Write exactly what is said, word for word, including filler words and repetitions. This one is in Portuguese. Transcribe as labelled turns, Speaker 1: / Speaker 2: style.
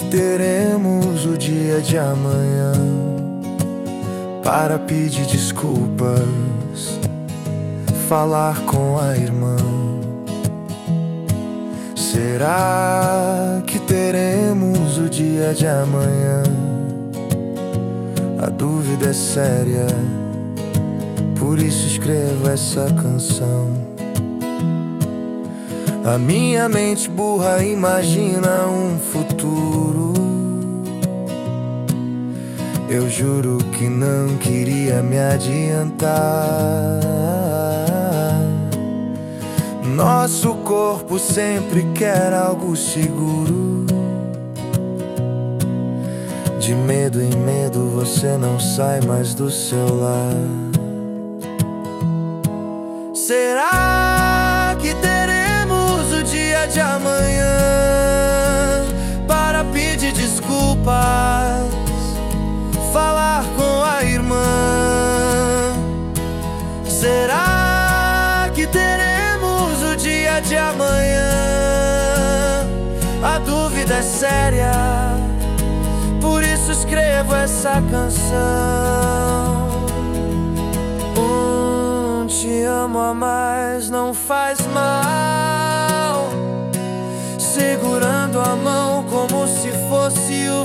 Speaker 1: teremos o dia de amanhã para pedir desculpas, falar com a irmã. Será que teremos o dia de amanhã? A dúvida é séria, por isso escrevo essa canção. A minha mente burra imagina um futuro. Eu juro que não queria me adiantar. Nosso corpo sempre quer algo seguro. De medo em medo você não sai mais do seu lar. Será que teremos o dia de amanhã para pedir desculpas, falar com a irmã? Será que teremos o dia de amanhã? A dúvida é séria, por isso escrevo essa canção. Um te amo a mais não faz mal, segurando a mão como se fosse o